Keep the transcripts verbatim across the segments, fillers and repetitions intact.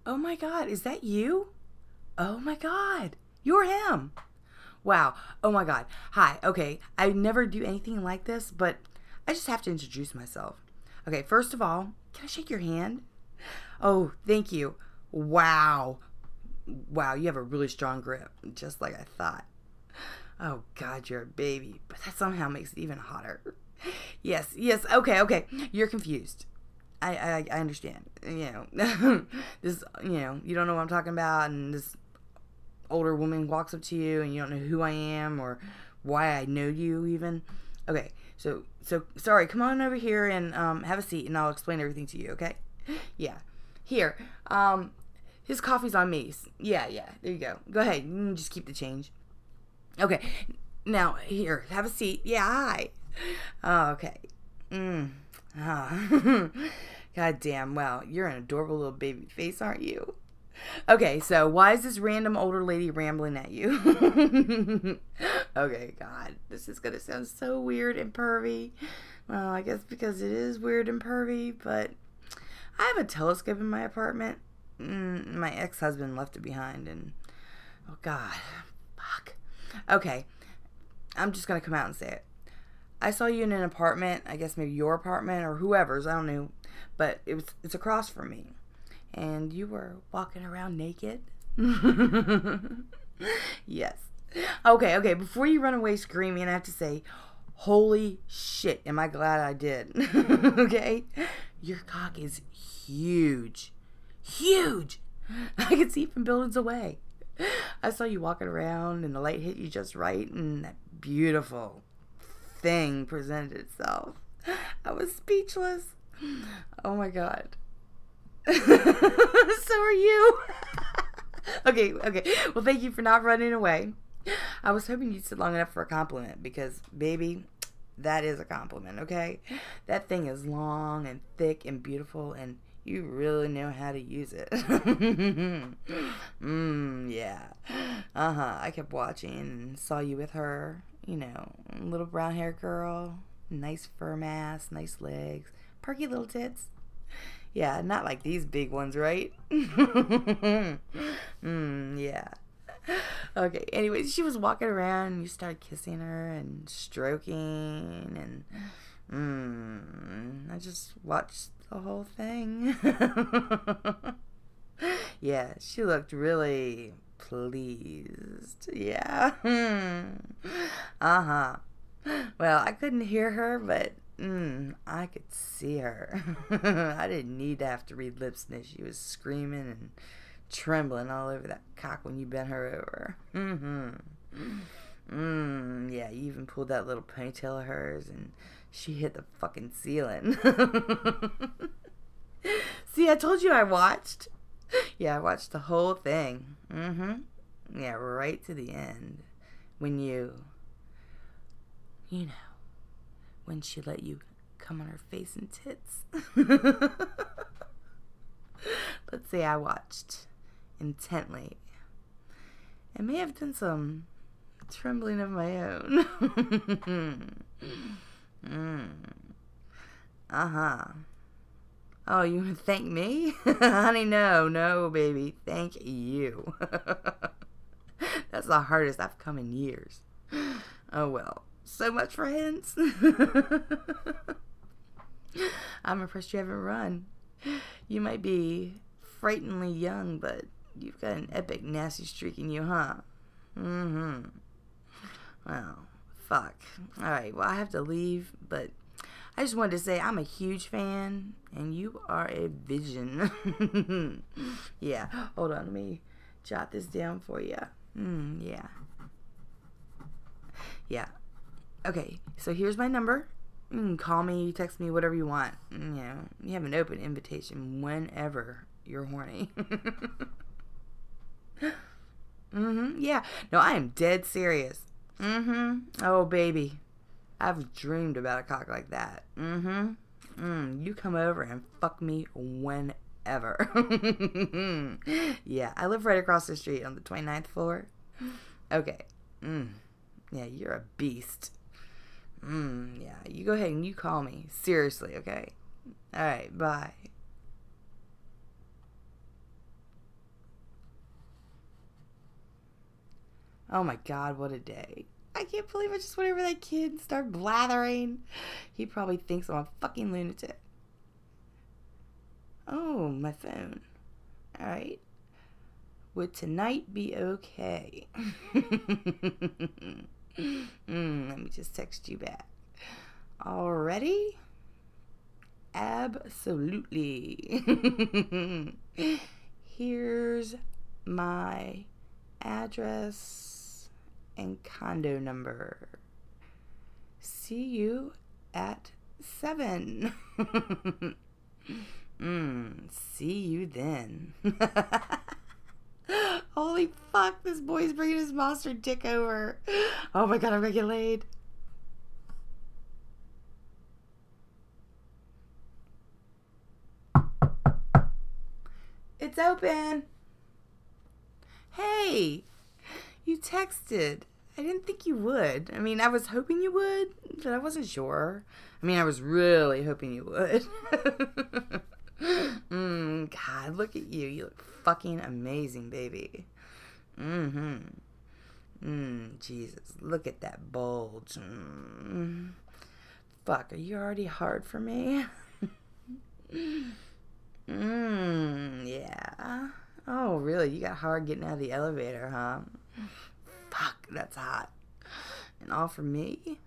Oh my God, is that you? Oh my God, you're him. Wow. Oh my God. Hi. Okay. I never do anything like this, but I just have to introduce myself. Okay. First of all, can I shake your hand? Oh, thank you. Wow. Wow. You have a really strong grip, just like I thought. Oh God, you're a baby, but that somehow makes it even hotter. Yes. Yes. Okay. Okay. You're confused. I, I, I understand. You know, this, you know, you don't know what I'm talking about, and this older woman walks up to you and you don't know who I am or why I know you even. Okay, so so sorry, come on over here and um, have a seat and I'll explain everything to you, okay? Yeah. Here. Um his coffee's on me. Yeah, yeah. There you go. Go ahead. You can just keep the change. Okay. Now, here, have a seat. Yeah, hi. Oh, okay. Mm. Ah. God damn. Well, you're an adorable little baby face, aren't you? Okay, so why is this random older lady rambling at you? Okay, God, this is gonna sound so weird and pervy. Well, I guess because it is weird and pervy, but I have a telescope in my apartment. Mm, my ex-husband left it behind, and oh God, fuck. Okay, I'm just gonna come out and say it. I saw you in an apartment. I guess maybe your apartment or whoever's. I don't know, but it was it's across from me. And you were walking around naked? Yes. Okay, okay. Before you run away screaming, I have to say, holy shit, am I glad I did. Okay? Your cock is huge. Huge. I could see it from buildings away. I saw you walking around and the light hit you just right and that beautiful thing presented itself. I was speechless. Oh my God. So are you. Okay, okay. Well, thank you for not running away. I was hoping you'd sit long enough for a compliment because, baby, that is a compliment, okay? That thing is long and thick and beautiful, and you really know how to use it. Mmm, yeah. Uh-huh. I kept watching and saw you with her, you know, little brown hair girl, nice firm ass, nice legs, perky little tits. Yeah, not like these big ones, right? mm, yeah. Okay, anyways, she was walking around and you started kissing her and stroking and mm, I just watched the whole thing. Yeah, she looked really pleased. Yeah. Uh-huh. Well, I couldn't hear her, but mm, I could see her. I didn't need to have to read lips, and she was screaming and trembling all over that cock when you bent her over. Mm-hmm. Mm, yeah, you even pulled that little ponytail of hers, and she hit the fucking ceiling. See, I told you I watched. Yeah, I watched the whole thing. Mm-hmm. Yeah, right to the end. When you, you know, when she let you come on her face and tits. Let's say I watched intently. I may have done some trembling of my own. mm. Uh-huh. Oh, you want to thank me? Honey, no, no, baby. Thank you. That's the hardest I've come in years. Oh, well. So much for hints. I'm impressed you haven't run. You might be frighteningly young, but you've got an epic nasty streak in you, huh? Mm-hmm. Well, fuck. Alright, well, I have to leave, but I just wanted to say I'm a huge fan, and you are a vision. Yeah, hold on, let me jot this down for you. Mm, yeah. Yeah. Okay, so here's my number. You can call me, text me, whatever you want. You know, you have an open invitation whenever you're horny. Mm-hmm, yeah. No, I am dead serious. Mm-hmm. Oh, baby. I've dreamed about a cock like that. Mm-hmm. Mm, you come over and fuck me whenever. Yeah, I live right across the street on the twenty-ninth floor. Okay. Mm. Yeah, you're a beast. Mm, yeah, you go ahead and you call me. Seriously, okay? Alright, bye. Oh my God, what a day. I can't believe I just went over that kid and started blathering. He probably thinks I'm a fucking lunatic. Oh, my phone. Alright. Would tonight be okay? mm, let me just text you back. Already? Absolutely. Here's my address and condo number. See you at seven. mm, see you then. Holy fuck, this boy's bringing his monster dick over. Oh my God, I'm gonna get laid. It's open. Hey, you texted. I didn't think you would. I mean, I was hoping you would, but I wasn't sure. I mean, I was really hoping you would. mm, God, look at you. You look fucking amazing, baby. Mm-hmm. Mm, Jesus, look at that bulge. Mm. Fuck, are you already hard for me? Mmm, yeah. Oh, really? You got hard getting out of the elevator, huh? Fuck, that's hot. And all for me?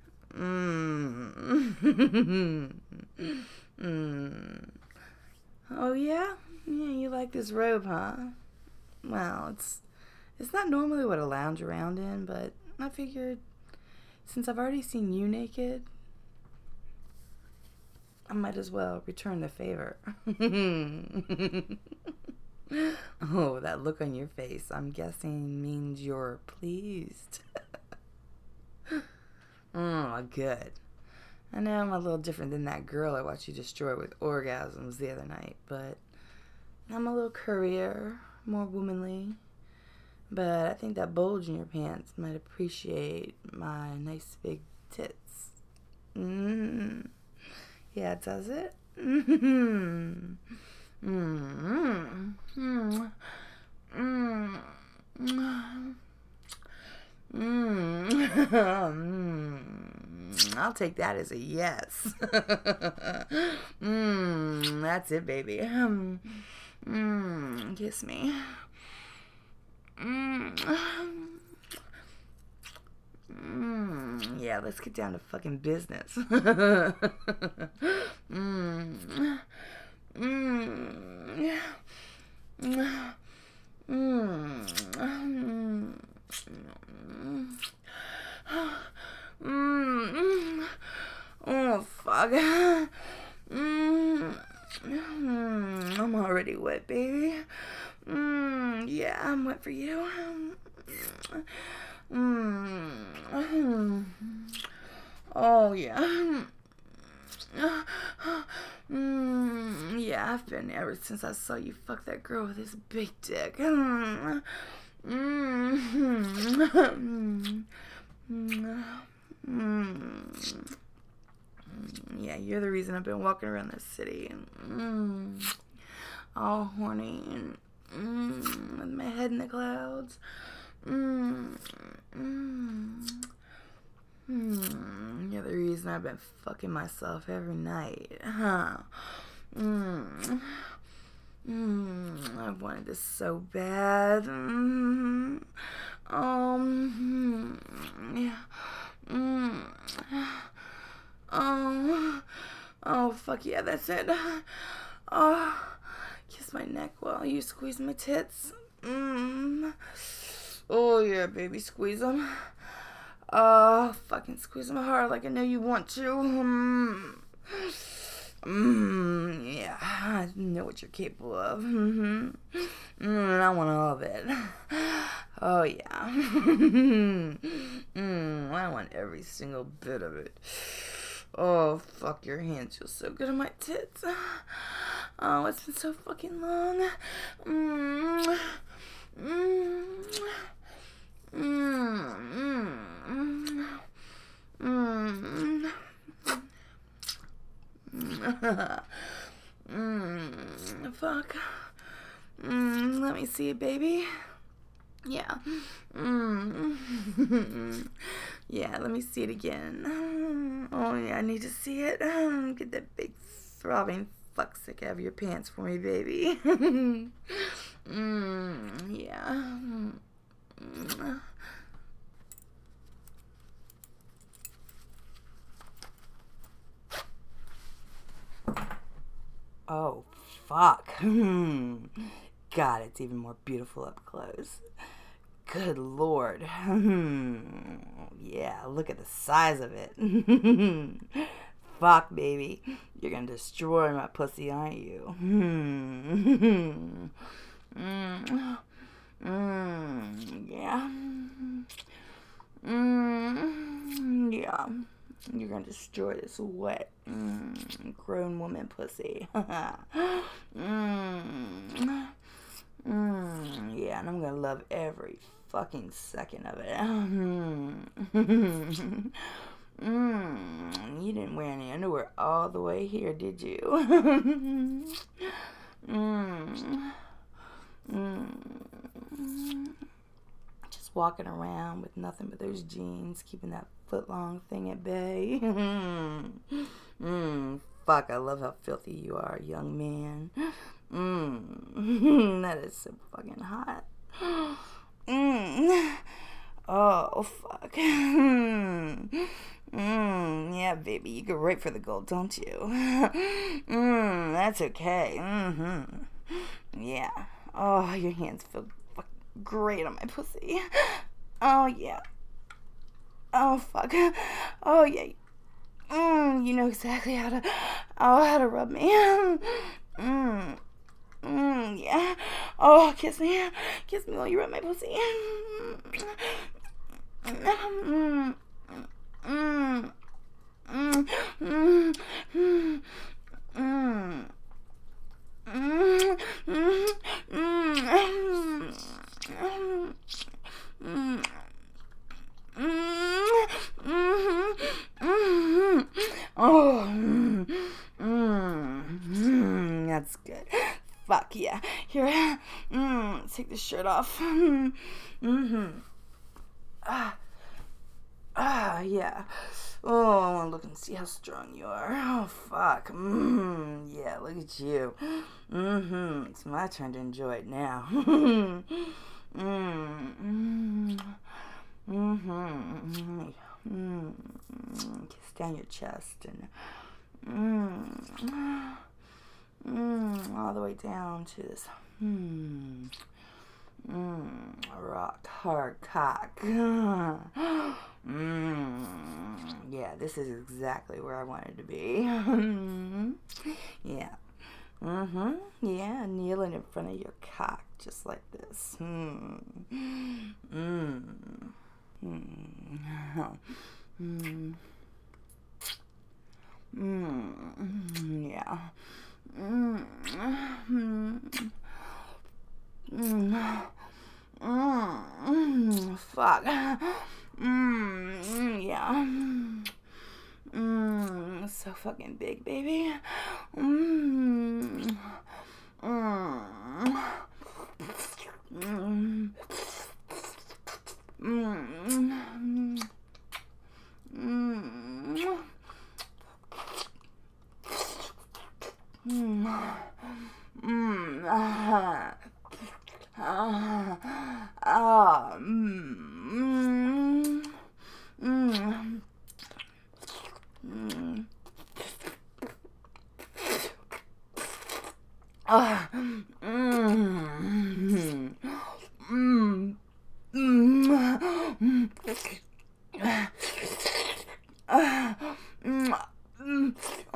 Mmm. Mmm. Oh, yeah? Yeah, you like this robe, huh? Well, it's it's not normally what I lounge around in, but I figured since I've already seen you naked, I might as well return the favor. Oh, that look on your face, I'm guessing means you're pleased. Oh, good. I know I'm a little different than that girl I watched you destroy with orgasms the other night, but I'm a little curvier, more womanly. But I think that bulge in your pants might appreciate my nice big tits. Mm-hmm. Yeah, does it? Mm-hmm. Mm-hmm. Mm-hmm. Mm-hmm. I'll take that as a yes. mm, that's it, baby. Mm, kiss me. Mm. Mm, yeah, let's get down to fucking business. mm. Mm. Mm. Mm. Mm. Oh, fuck. Mm. I'm already wet, baby. Mm. Yeah, I'm wet for you. Mm. Oh, yeah. Mm. Yeah, I've been ever since I saw you fuck that girl with this big dick. Mm. Mm. Mm. Yeah, you're the reason I've been walking around this city. Mm. All horny and mm. with my head in the clouds. Mm. Mm. Mm. You're the reason I've been fucking myself every night, huh? Mm. Mm. I've wanted this so bad. Mm. Um. Yeah. Mm. Oh. Oh, fuck yeah, that's it. Oh. Kiss my neck while you squeeze my tits. Mm. Oh, yeah, baby, squeeze them. Oh, fucking squeeze them hard like I know you want to. Mm. Mm, yeah, I know what you're capable of. Mm-hmm. Mm, I want all of it. Oh, yeah. mm, I want every single bit of it. Oh, fuck, your hands feel so good on my tits. Oh, it's been so fucking long. Mm. Mm. Mm. Mm. Mm. mm. Fuck. Mm. Let me see it, baby. Yeah. Mm. Yeah, let me see it again. Oh, yeah, I need to see it. Get that big throbbing fuckstick out of your pants for me, baby. mm, yeah. Mm. Oh, fuck. God, it's even more beautiful up close. Good Lord. Yeah, look at the size of it. Fuck, baby. You're gonna destroy my pussy, aren't you? Mm. Mm. Yeah. Mm. Yeah. You're gonna destroy this wet, mm, grown woman pussy. mm. Mm. Yeah, and I'm gonna love every fucking second of it. mm. You didn't wear any underwear all the way here, did you? mm. Mm. Just walking around with nothing but those jeans, keeping that foot-long thing at bay. mm. Fuck, I love how filthy you are, young man. Mm. That is so fucking hot. Mm. Oh, fuck. Mm. Yeah, baby, you go right for the gold, don't you? mm. That's okay. Mm-hmm. Yeah. Oh, your hands feel fucking great on my pussy. Oh, yeah. Oh, fuck. Oh, yeah. Mm, you know exactly how to, oh, how to rub me. Mm. Mm, yeah. Oh, kiss me. Kiss me while you rub my pussy. Mm. Mm. Mm. Mm. Mm. Mm. Mm. Mm. Mm. Mm. Oh, mm. That's good. Fuck yeah. Here, mm. Let's take this shirt off. Mm-hmm. Ah, ah, yeah. Oh, I want to look and see how strong you are. Oh, fuck. Mm, yeah, look at you. Mm-hmm. It's my turn to enjoy it now. mm, mm, mm-hmm. Mm, kiss down your chest and mm, mm, all the way down to this mm, mm, rock hard cock. Mm, yeah, this is exactly where I wanted to be. Yeah. Mm-hmm. Yeah, kneeling in front of your cock, just like this. Mm. Mm. Mm. Mm. Mm. Yeah. Mm. Mm. Mm. Mm. Fuck. Mm. Yeah. Mm. So fucking big, baby. Mm. Mm. Mm. Mm. Mm. Mm. Mm. Ah. Ah. Ah. Mm. Mm. Mm. Ah. Mm. Mm. Mm. Ah. Mm. Mm.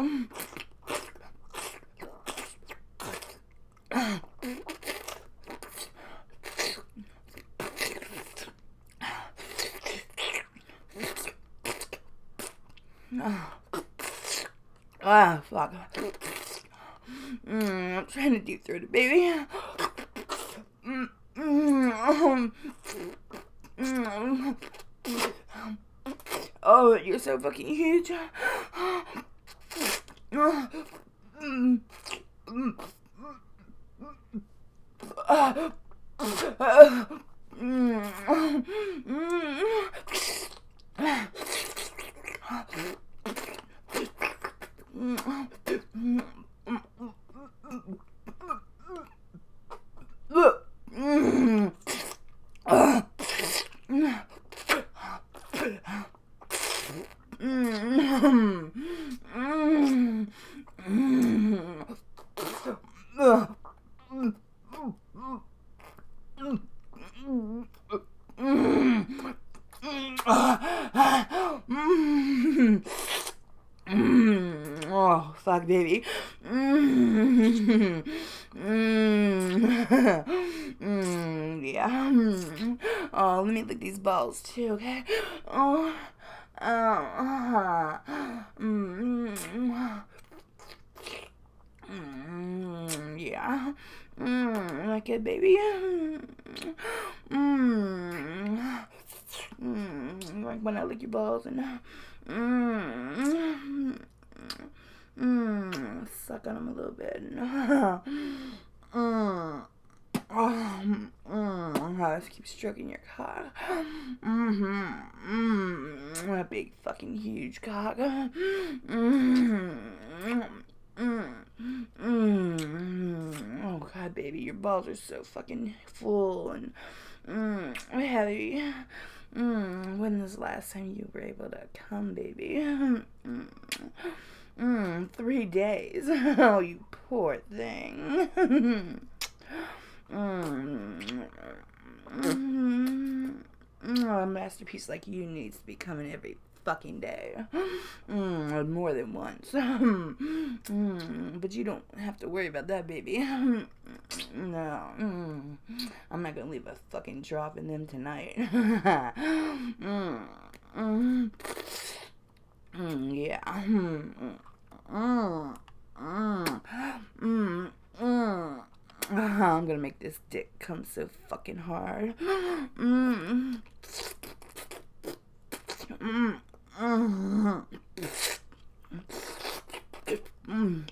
Ah, fuck. Mm, I'm trying to deep throat it, baby. Mm, mm, mm. Oh, you're so fucking huge. Mm, mm, mm. Uh, uh, Oh, fuck, baby. Mm, mm, mm, yeah. Oh, let me lick these balls too, okay? Oh, oh, mm, mm, yeah. Mm, like it, baby. Mm, mm, like when I lick your balls and mm, mm, suck on them a little bit. mm. Oh, mm, I just keep stroking your cock. Mm-hmm. Mm, a big fucking huge cock. Mm-hmm. Mm, mm, oh god, baby, your balls are so fucking full and mm, heavy. Mm, when was the last time you were able to come, baby? Mm, mm, three days. Oh, you poor thing. mm, mm, a masterpiece like you needs to be coming every fucking day. Mm, more than once. mm, but you don't have to worry about that, baby. no. Mm, I'm not gonna leave a fucking drop in them tonight. mm, mm, mm, yeah. Mm, mm, mm, mm, mm. I'm gonna make this dick come so fucking hard. Mm. Mm. Mm. Mm.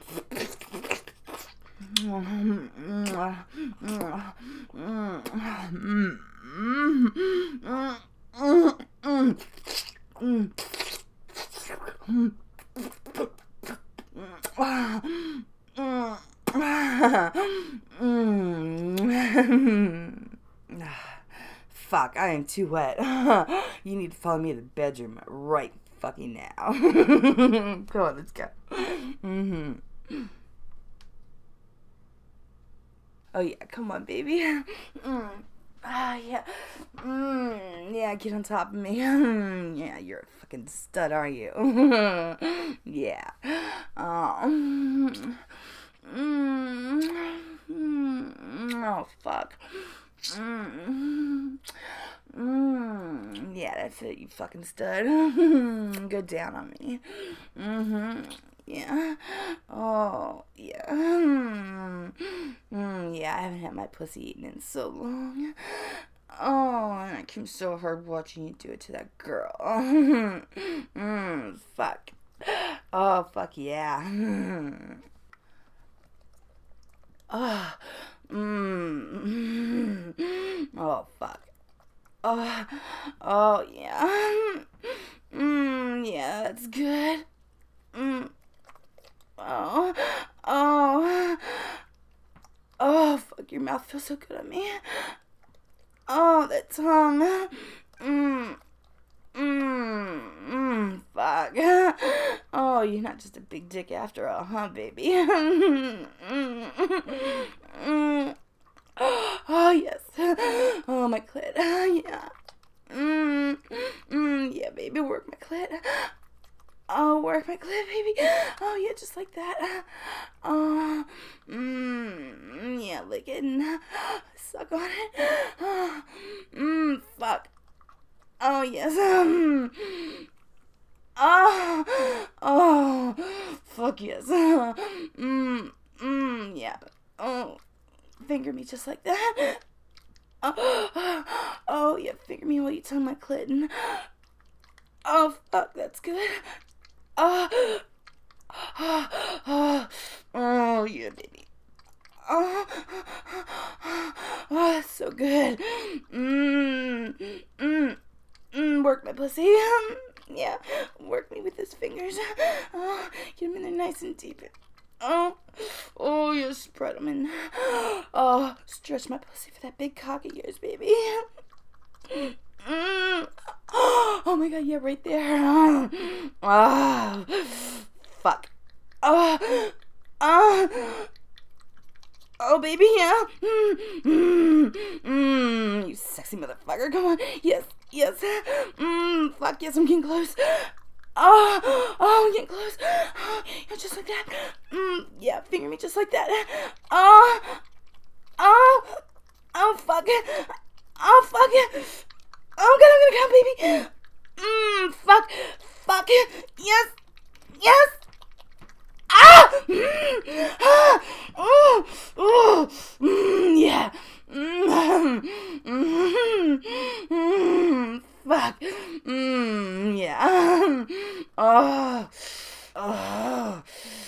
Fuck, I am too wet. You need to follow me to the bedroom right fucking now. Come on, let's go. Mm-hmm. Oh yeah, come on, baby. Mm. Ah, yeah. Mm. Yeah, get on top of me. Yeah, you're a fucking stud, are you? Yeah. Oh. Mm. Mm. Oh, fuck. Mm. Mm. Yeah, that's it, you fucking stud. Go down on me. Mm-hmm. Yeah. Oh, yeah. Mm. Mm, yeah, I haven't had my pussy eaten in so long. Oh, and I came so hard watching you do it to that girl. mm, fuck. Oh, fuck yeah. Oh, mm. Oh, fuck. Oh, oh, yeah. Mm, yeah, that's good. Mm. Oh, oh, oh, fuck, your mouth feels so good on me. Oh, that tongue. Mmm, mmm, mmm, fuck. Oh, you're not just a big dick after all, huh, baby? mm, mm. Oh, yes. Oh, my clit. Yeah. Mmm, mmm, yeah, baby, work my clit. Oh, work my clit, baby. Oh, yeah, just like that. Oh, mmm, yeah, lick it and suck on it. Mmm, fuck. Oh, yes. Um, oh, oh, fuck yes. Mmm, mmm, yeah. Oh, finger me just like that. Oh, oh, yeah, finger me while you tongue my clit. And, oh, fuck, that's good. Oh, oh, oh, oh, yeah, baby. Oh, oh, that's so good. Mmm, mmm, mmm, work my pussy. Yeah, work me with his fingers. Oh, get him in there nice and deep. Oh, oh, you spread them in. Oh, stretch my pussy for that big cock of yours, baby. Mm. Oh my god, yeah, right there. Oh, fuck. Oh, oh, oh, baby, yeah. Mm, mm, mm, you sexy motherfucker. Come on. Yes, yes. Mm, fuck, yes, I'm getting close. Oh, oh, I'm getting close. Oh, yeah, just like that. Mm, yeah, finger me just like that. Oh, oh, oh, fuck it. Oh, fuck it. Oh, God, I'm gonna come, baby. Mmm, fuck, fuck it. Yes, yes. Ah! Mm, ah! Oh, oh, mm, yeah. Mm, mm, mm, fuck. Mm, yeah. Oh, oh.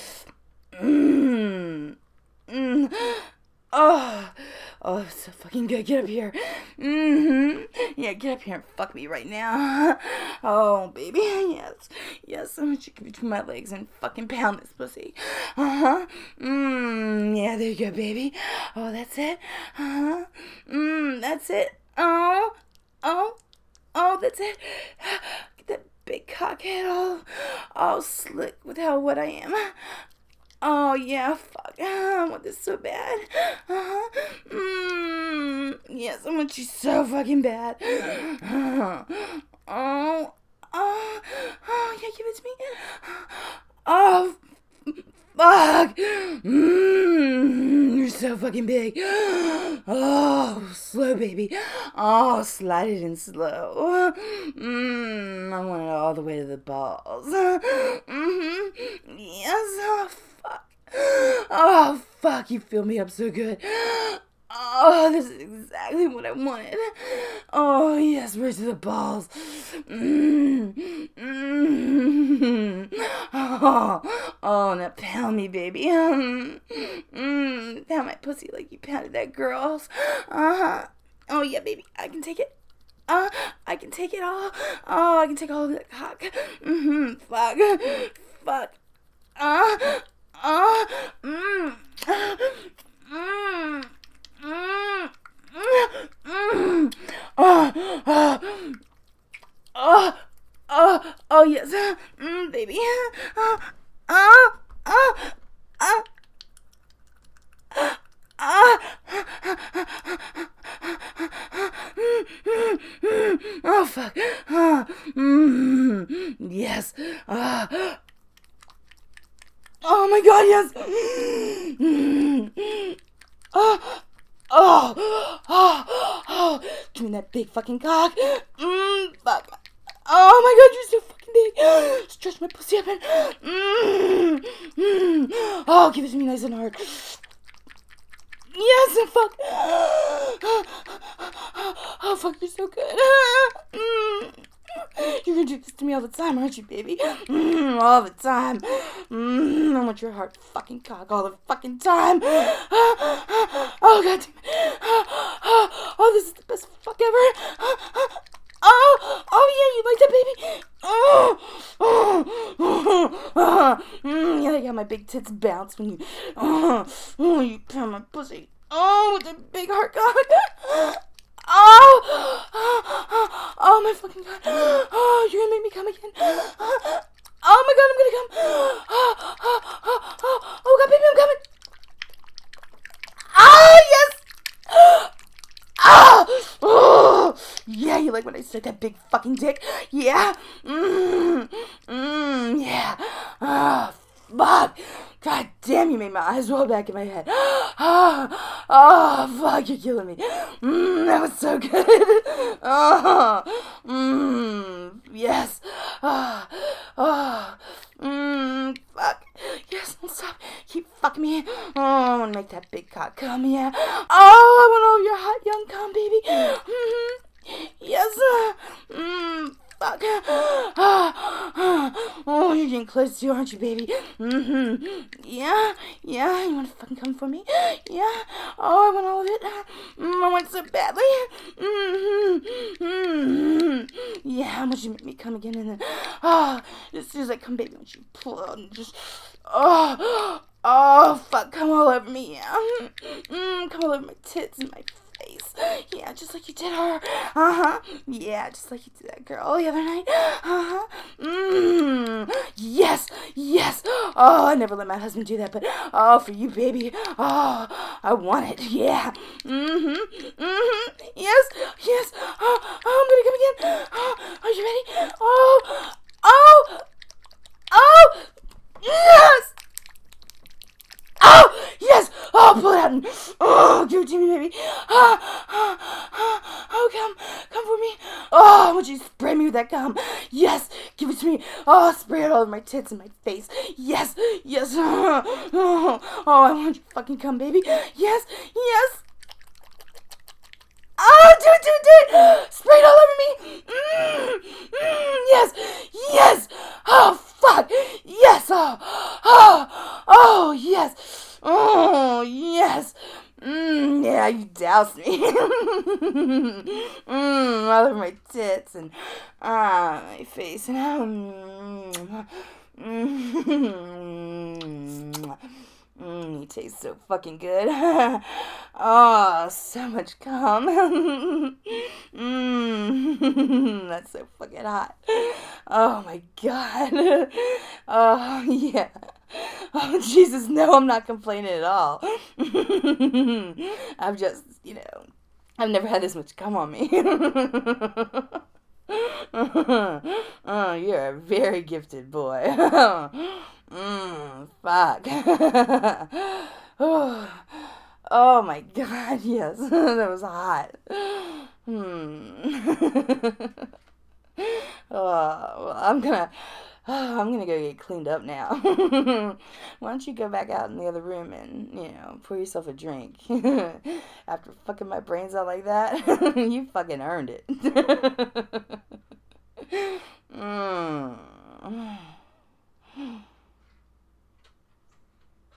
Mm, mm. Oh, oh, it's so fucking good. Get up here. Mm-hmm. Yeah, get up here and fuck me right now. Oh, baby. Yes. Yes, I want you to between my legs and fucking pound this pussy. Uh-huh. Mmm. Yeah, there you go, baby. Oh, that's it. Uh-huh. Mmm, that's it. Oh. Oh. Oh, that's it. Get that big cockhead all, all slick with how wet I am. Oh, yeah, fuck. I want this so bad. Uh-huh. Mmm. Yes, I want you so fucking bad. Uh-huh. Oh. Oh. Oh, yeah, give it to me. Oh, fuck. Mmm. You're so fucking big. Oh, slow, baby. Oh, slide it in slow. Mmm. I want it all the way to the balls. Mm-hmm. Yes. Oh, fuck. Oh, fuck, you fill me up so good. Oh, this is exactly what I wanted. Oh, yes, right to the balls. Mmm. Mmm. Oh, oh, now pound me, baby. Mmm. Mm, pound my pussy like you pounded that girl's. Uh-huh. Oh, yeah, baby, I can take it. Uh, I can take it all. Oh, I can take all of that cock. Mm-hmm. Fuck. Fuck. Uh, uh, mm, mm, mm, mm, oh, oh, oh, oh, oh, yes, mm, baby, oh, oh, oh, oh, oh, oh, fuck, oh, mm, yes, ah. Oh my god, yes! Oh, oh, oh, oh, doing that big fucking cock. Mmm, fuck. Oh my god, you're so fucking big. Stretch my pussy up and. Mmm, mmm. Oh, give it to me nice and hard. Yes, fuck. Oh, fuck, you're so good. Mm. You're gonna do this to me all the time, aren't you, baby? Mm, all the time. Mm, I want your hard fucking cock all the fucking time. Oh, god damn it. Oh, this is the best fuck ever. Oh, oh yeah, you like that, baby? Oh, oh, oh, oh. Mm, yeah, I got my big tits bounce when you, oh, oh, you pound my pussy. Oh, with the big hard cock. Oh, oh, oh my fucking god. Oh, you're gonna make me come again. Oh my god, I'm gonna come. Oh, oh, oh, oh, oh god, baby, I'm coming. Oh, yes. Oh, oh, yeah, you like when I stick that big fucking dick? Yeah. Mmm, mmm, yeah. Oh, fuck. God damn, you made my eyes roll back in my head. Oh, oh, fuck, you're killing me. Mmm, that was so good. Oh, mmm, yes. Oh, oh, mmm, fuck. Yes, don't stop. Keep fucking me. Oh, I want to make that big cock come, yeah. Oh, I want all your hot young cum, baby. Mm-hmm. Yes. Mmm. Fuck. Oh, you're getting close to, aren't you, baby? Mm-hmm. Yeah, yeah, you wanna fucking come for me? Yeah. Oh, I want all of it. Mm, I want it so badly. Mm. how much you make me come again, and then, oh, as soon as I come, baby, once you pull out and just, oh, oh, fuck, come all over me, yeah, mm, come all over my tits and my face, yeah, just like you did her, uh-huh, yeah, just like you did that girl the other night, uh-huh, mm, yes, yes, oh, I never let my husband do that, but, oh, for you, baby, oh, I want it, yeah, mm-hmm, mm-hmm, yes, yes, oh, oh, I'm gonna come again, oh, are you ready, oh, oh, oh, yes, oh, yes, oh, pull it out and, oh, give it to me, baby, oh, oh, oh, oh, come, come for me, oh, I want you to spray me with that gum, yes, give it to me, oh, spray it all over my tits and my face, yes, yes, oh, oh, oh, I want you to fucking come, baby, yes, yes, oh, do it, do it, do it, spray it all over me, mm, mm, yes, yes, oh, fuck, yes, oh, oh, oh, yes, oh, yes, mm, yeah, you doused me, mm, all over my tits, and, ah, my face, and, um, mm, Mm, you taste so fucking good. Oh, so much cum. mm, that's so fucking hot. Oh my god. Oh, yeah. Oh, Jesus, no, I'm not complaining at all. I've just, you know, I've never had this much cum on me. Oh, you're a very gifted boy. Mmm, fuck. oh, oh my god, yes, that was hot. Hmm. oh, well, I'm gonna, oh, I'm gonna go get cleaned up now. Why don't you go back out in the other room and, you know, pour yourself a drink? After fucking my brains out like that, you fucking earned it.